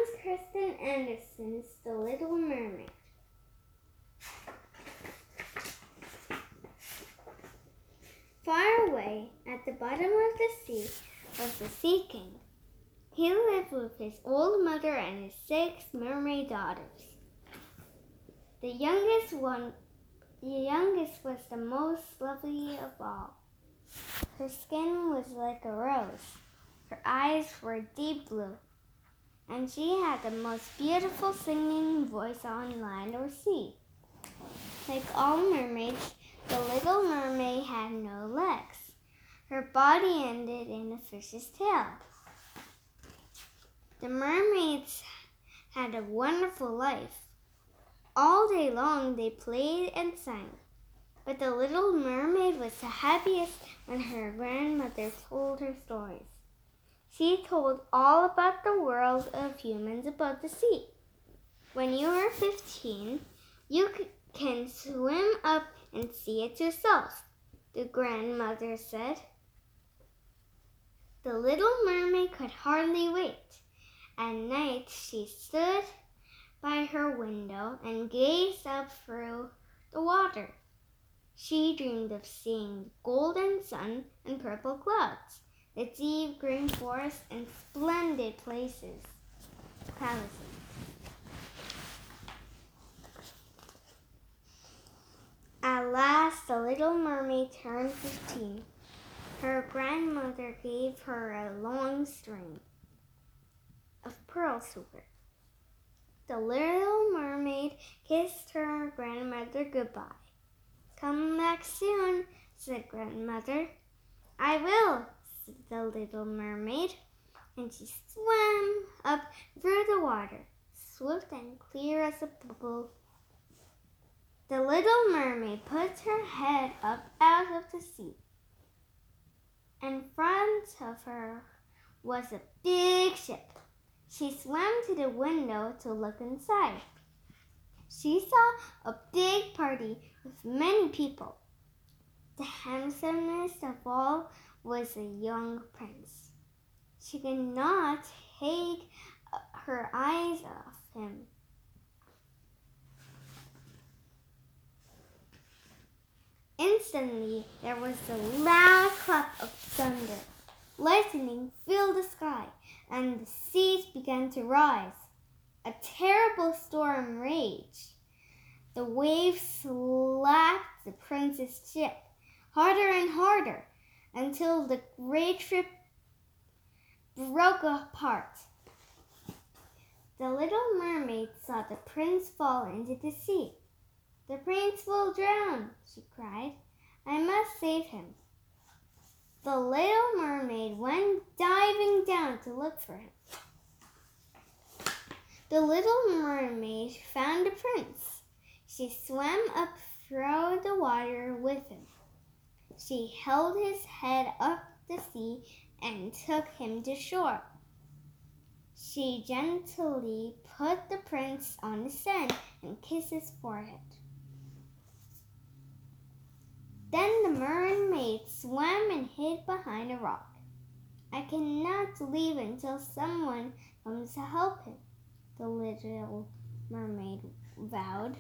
Hans Christian Andersen's The Little Mermaid. Far away at the bottom of the sea was the Sea King. He lived with his old mother and his 6 mermaid daughters. The youngest was the most lovely of all. Her skin was like a rose. Her eyes were deep blue. And she had the most beautiful singing voice on land or sea. Like all mermaids, the Little Mermaid had no legs. Her body ended in a fish's tail. The mermaids had a wonderful life. All day long they played and sang. But the Little Mermaid was the happiest when her grandmother told her stories. She told all about the world of humans above the sea. When you are 15, you can swim up and see it yourself, the grandmother said. The Little Mermaid could hardly wait. At night, she stood by her window and gazed up through the water. She dreamed of seeing the golden sun and purple clouds, the deep green forest, and splendid palaces. At last, the Little Mermaid turned 15. Her grandmother gave her a long string of pearls to wear. The Little Mermaid kissed her grandmother goodbye. "Come back soon," said grandmother. "I will," said the Little Mermaid, and she swam up through the water, swift and clear as a bubble. The Little Mermaid put her head up out of the sea. In front of her was a big ship. She swam to the window to look inside. She saw a big party with many people. The handsomest of all was a young prince. She could not take her eyes off him. Instantly, there was a loud clap of thunder. Lightning filled the sky, and the seas began to rise. A terrible storm raged. The waves slapped the prince's ship harder and harder until the great ship broke apart. The Little Mermaid saw the prince fall into the sea. "The prince will drown," she cried. "I must save him." The Little Mermaid went diving down to look for him. The Little Mermaid found the prince. She swam up through the water with him. She held his head up the sea and took him to shore. She gently put the prince on the sand and kissed his forehead. Then the mermaid swam and hid behind a rock. "I cannot leave until someone comes to help him," the Little Mermaid vowed.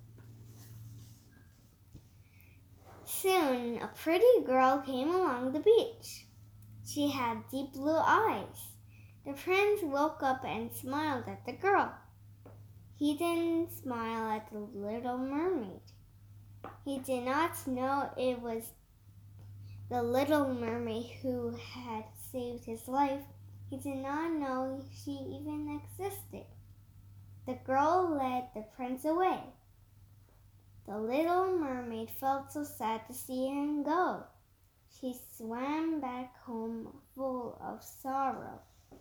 Soon a pretty girl came along the beach. She had deep blue eyes. The prince woke up and smiled at the girl. He didn't smile at the Little Mermaid. He did not know it was the Little Mermaid who had saved his life. He did not know she even existed. The girl led the prince away. The Little Mermaid felt so sad to see him go. She swam back home full of sorrow.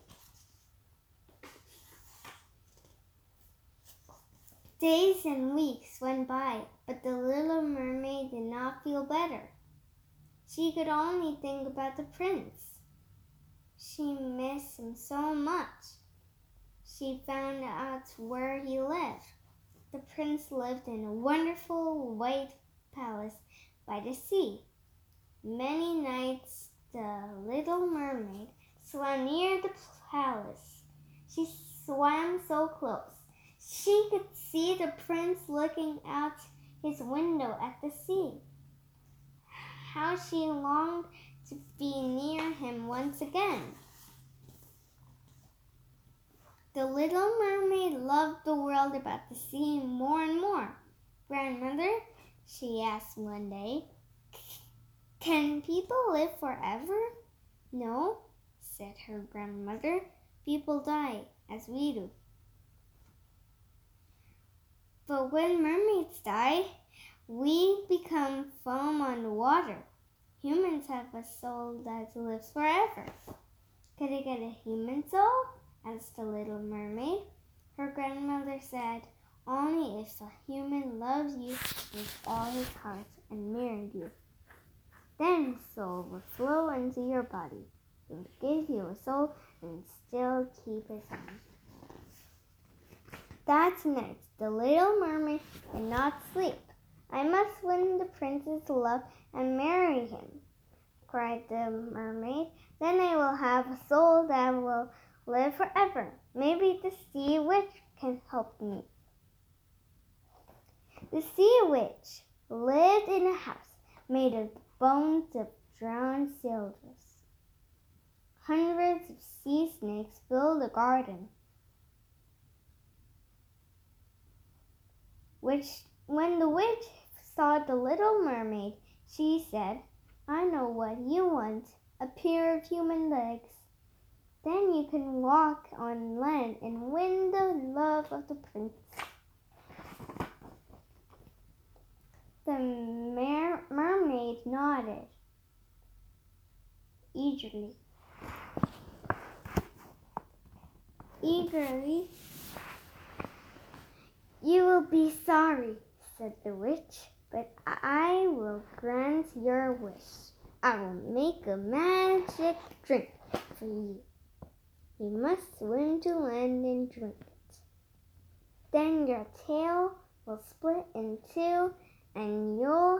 Days and weeks went by, but the Little Mermaid did not feel better. She could only think about the prince. She missed him so much. She found out where he lived. The prince lived in a wonderful white palace by the sea. Many nights the Little Mermaid swam near the palace. She swam so close. She could see the prince looking out his window at the sea. How she longed to be near him once again. The little mermaid loved the world about the sea more and more. Grandmother, she asked one day, can people live forever? No, said her grandmother. People die, as we do. But when mermaids die, we become foam on the water. Humans have a soul that lives forever. Could I get a human soul? Asked the little mermaid. Her grandmother said, only if a human loves you with all his heart and married you. Then his soul will flow into your body. He will give you a soul and still keep his own. That night, the little mermaid did not sleep. I must win the prince's love and marry him, cried the mermaid. Then I will have a soul that will live forever. Maybe the sea witch can help me. The sea witch lived in a house made of the bones of drowned sailors. Hundreds of sea snakes filled the garden. When the witch saw the little mermaid, she said, I know what you want, a pair of human legs. Then you can walk on land and win the love of the prince. The mermaid nodded eagerly. You will be sorry, said the witch, but I will grant your wish. I will make a magic drink for you. You must swim to land and drink it. Then your tail will split in two, and you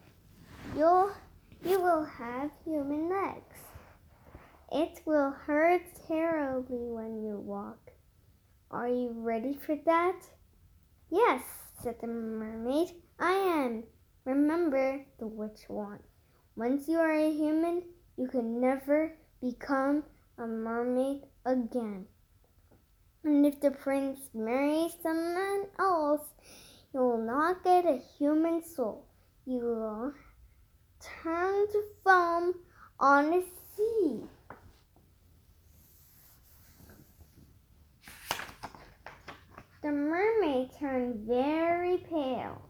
will have human legs. It will hurt terribly when you walk. Are you ready for that? Yes, said the mermaid, I am. Remember, the witch warned. Once you are a human, you can never become a mermaid again. And if the prince marries someone else, you will not get a human soul. You will turn to foam on the sea. The mermaid turned very pale,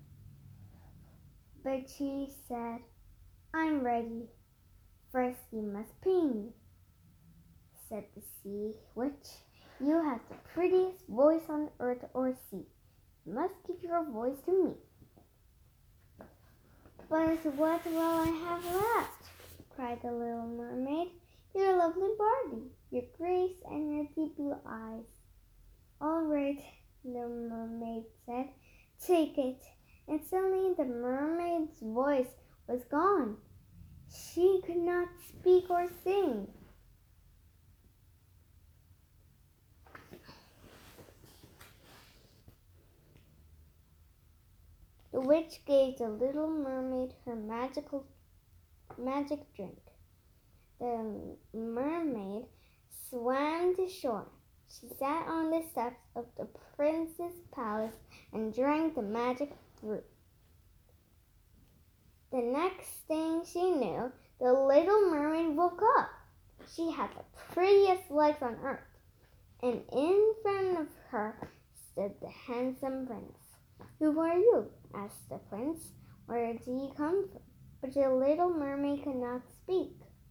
but she said, I'm ready. First you must pay me, said the sea witch. You have the prettiest voice on earth or sea. You must give your voice to me. But what will I have left? Cried the little mermaid. Your lovely body, your grace, and your deep blue eyes. All right, the mermaid said, take it. And suddenly the mermaid's voice was gone. She could not speak or sing. The witch gave the little mermaid her magic drink. The mermaid swam to shore. She sat on the steps of the prince's palace and drank the magic fruit. The next thing she knew, the little mermaid woke up. She had the prettiest legs on earth, and in front of her stood the handsome prince. Who are you? Asked the prince. Where do you come from? But the little mermaid could not speak.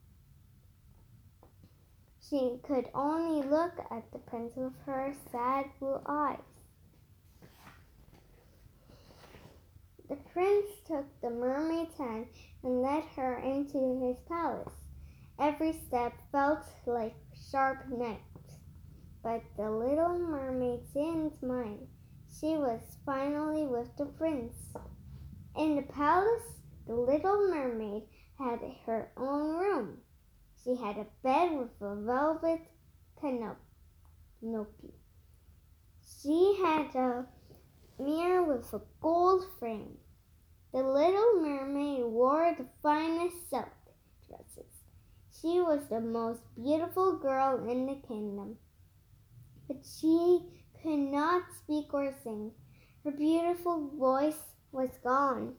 She could only look at the prince with her sad blue eyes. The prince took the mermaid's hand and led her into his palace. Every step felt like sharp knives, but the little mermaid didn't mind. She was finally with the prince. In the palace, the little mermaid had her own room. She had a bed with a velvet canopy. Snoopy. She had a mirror with a gold frame. The little mermaid wore the finest silk dresses. She was the most beautiful girl in the kingdom, but she could not speak or sing. Her beautiful voice was gone.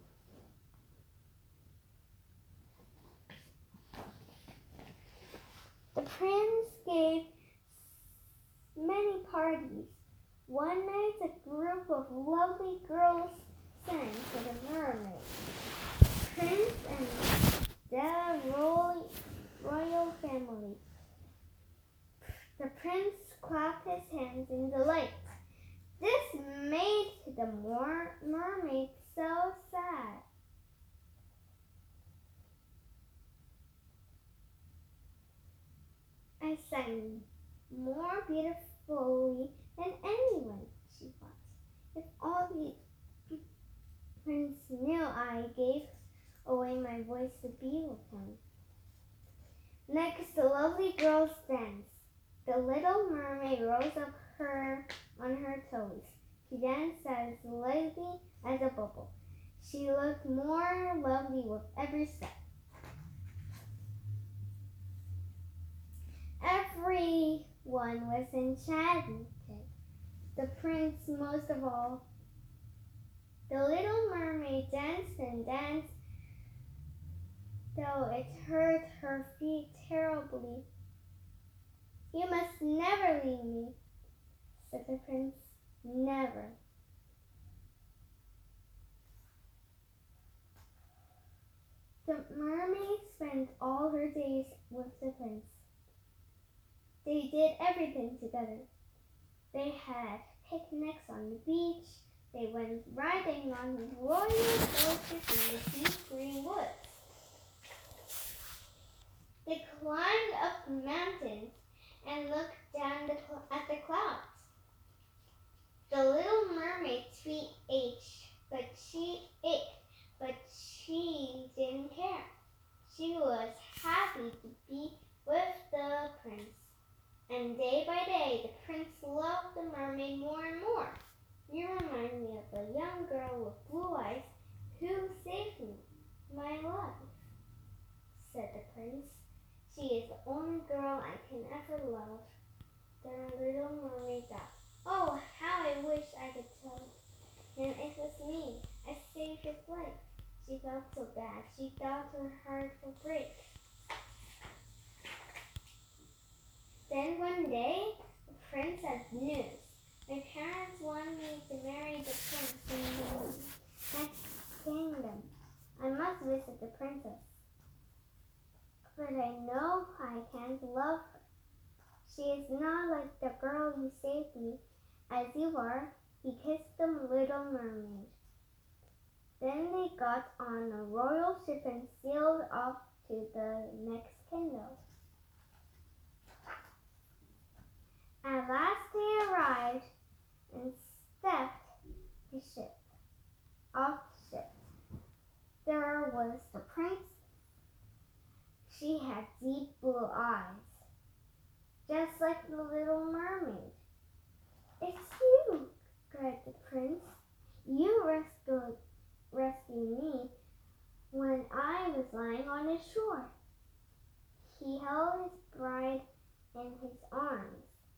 The prince gave many parties. One night, a group of lovely girls sang to the mermaid. Prince and the royal family. The prince clapped his hands in delight. This made the mermaid so sad. I sang more beautifully than anyone, she thought. If all the prince knew I gave away my voice to be with him. Next, the lovely girls danced. The little mermaid rose up on her toes. She danced as lightly as a bubble. She looked more lovely with every step. Everyone was enchanted. The prince most of all. The little mermaid danced and danced, though it hurt her feet terribly. You must never leave me, said the prince. Never. The mermaid spent all her days with the prince. They did everything together. They had picnics on the beach. They went riding on royal horses in the deep green woods. They climbed up mountains and looked down at the clouds. The little mermaid's feet ached, but she didn't care. She was happy to be with the prince. And day by day, the prince loved the mermaid more and more. You remind me of a young girl with blue eyes who saved me, my life, said the prince. She is the only girl I can ever love. The little mermaid thought, oh, how I wish I could tell him it was me. I saved his life. She felt so bad. She thought her heart would break. Then one day, the prince had news. My parents want me to marry the prince in the next kingdom. I must visit the princess. But I know I can't love her. She is not like the girl you saved me, as you are. He kissed the little mermaid. Then they got on a royal ship and sailed off to the next kingdom. At last they arrived and stepped the ship. Off the ship, there was the prince. She had deep blue eyes, just like the little mermaid. It's you, cried the prince. You rescued me when I was lying on the shore. He held his bride in his arms.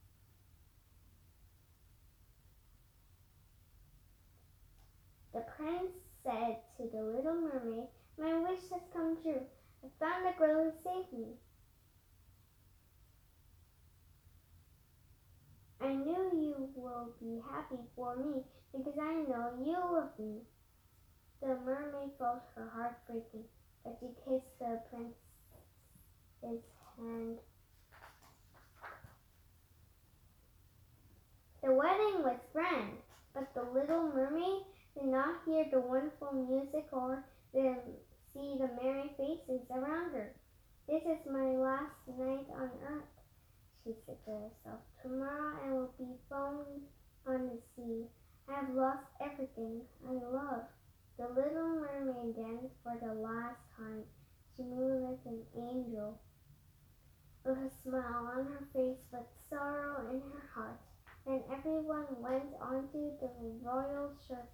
The prince said to the little mermaid, my wish has come true. I found the girl who saved me. I knew you will be happy for me because I know you love me. The mermaid felt her heart breaking, but she kissed the prince's hand. The wedding was grand, but the little mermaid did not hear the wonderful music or see the merry faces around her. This is my last night on earth, she said to herself. Tomorrow I will be foam on the sea. I have lost everything I love. The little mermaid danced for the last time. She moved like an angel, with a smile on her face but sorrow in her cart, and everyone went onto the royal ship.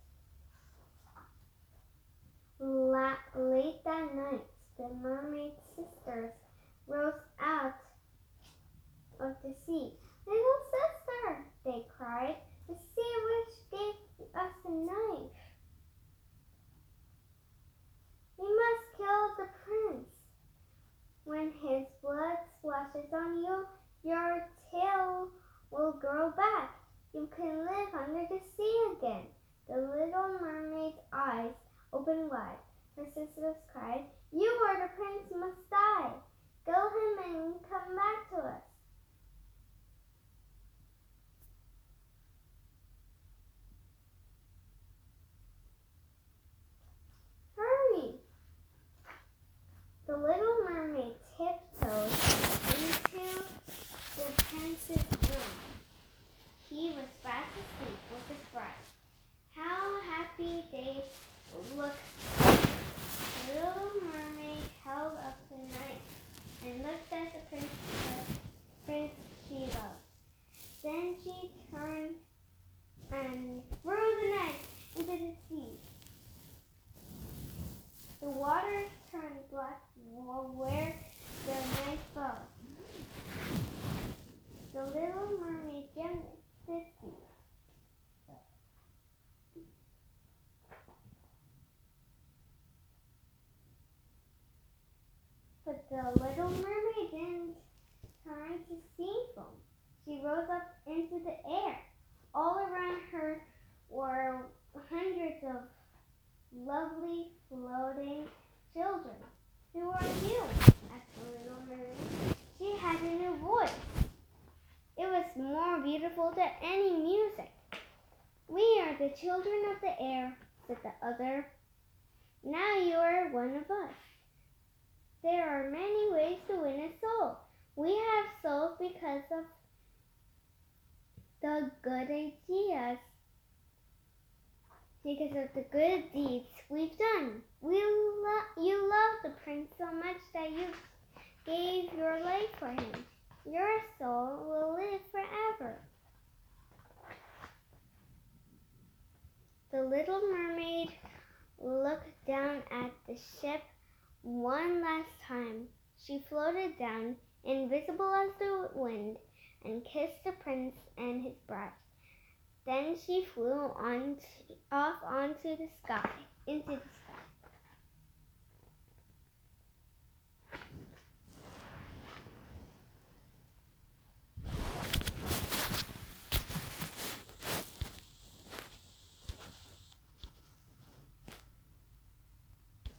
Late that night, the mermaid sisters rose out of the sea. "Little sister," they cried, "the sea witch gave us a knife. We must kill the prince. When his blood splashes on you, your tail will grow back. You can live under the sea again." The little mermaid's eyes opened wide. Her sisters cried, "You or the prince must die. Kill him and come back to us." "Hurry!" The little mermaid tiptoed into the prince's room. He was fast asleep with his bride. How happy they looked. The little mermaid held up the knife and looked at the prince she loved. Then she turned and threw the knife into the sea. The water turned black where the knife fell. The little mermaid jumped 50. But the little mermaid didn't turn to sea foam. She rose up into the air. All around her were hundreds of lovely floating children. "Who are you?" asked the little mermaid. She had a new voice. It was more beautiful than any music. "We are the children of the air," said the other. "Now you are one of us. There are many ways to win a soul. We have souls because of the good ideas, because of the good deeds we've done. You love the prince so much that you gave your life for him. Your soul will live forever." The little mermaid looked down at the ship one last time. She floated down, invisible as the wind, and kissed the prince and his bride. Then she flew off into the sky.